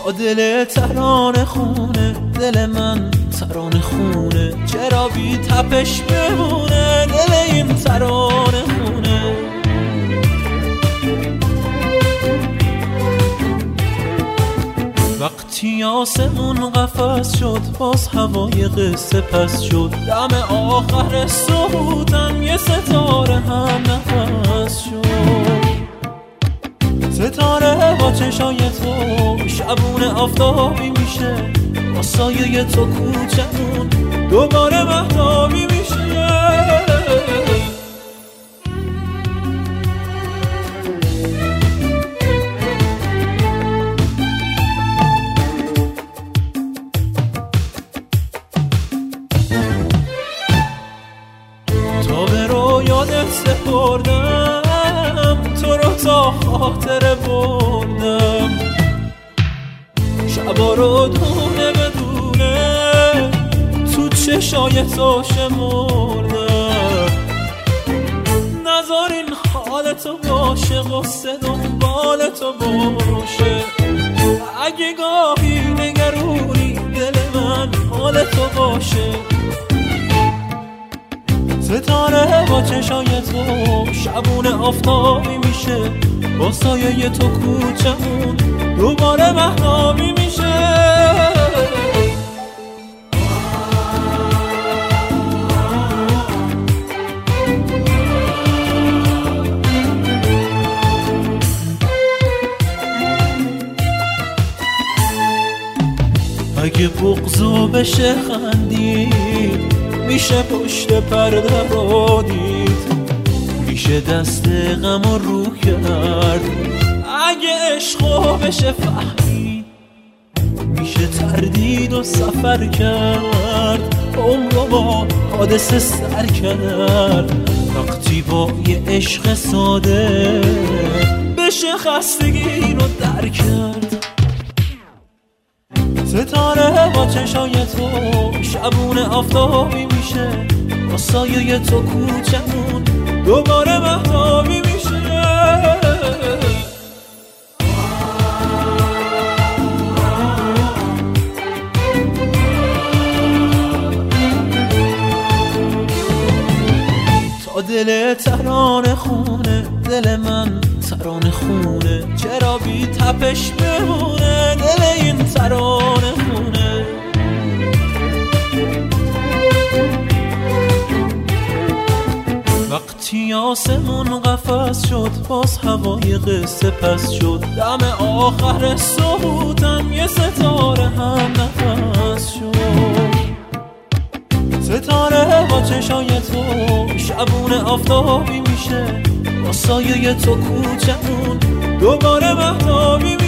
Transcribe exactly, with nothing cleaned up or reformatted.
تا دل ترانه خونه، دل من ترانه خونه، چرا بی تپش بمونه دل این ترانه خونه. وقتی آسمون قفس شد باز هوای قصه پس شد، دم آخر صبحوتم یه ستاره هم نفس شد. ستاره با چشای تو شبونه آفتابی میشه، با سایه تو کوچمون دوباره مهتابی میشه. تا به رویادت سپردم، تو رو تا خاطره بردم، شبا رو دونه بدونه تو چشای تو شمردم. نذار این حالتو باشه، غصه دنبال تو باشه، اگه گاهی نگرونی دل من حالتو باشه. ستاره با چشای تو شبونه آفتابی میشه، با سایه تو کوچمون دوباره مهتابی میشه. اگه بغضو بشه خندید، میشه پشت پرده رو دید، میشه دست غم رو کرد. اگه عشقو بشه فهمید، میشه تردید و سفر کرد، عمرو با حادثه سر کرد. وقتی با یه عشق ساده بشه خستگی رو در کرد. ستاره با چشای تو شبونه آفتابی میشه، با سایه تو کوچمون دوباره مهتابی میشه. تا دل ترانه خونه، دل من ترانه خونه، چرا بی تپش بمونه دل این ترانه خونه. وقتی آسمون قفس شد باز هوای قصه پس شد، دم آخر صبحوتم یه ستاره هم نفس شد. ستاره با چشای تو شبونه آفتابی میشه، با سایه تو کوچمون دوباره مهتابی میشه.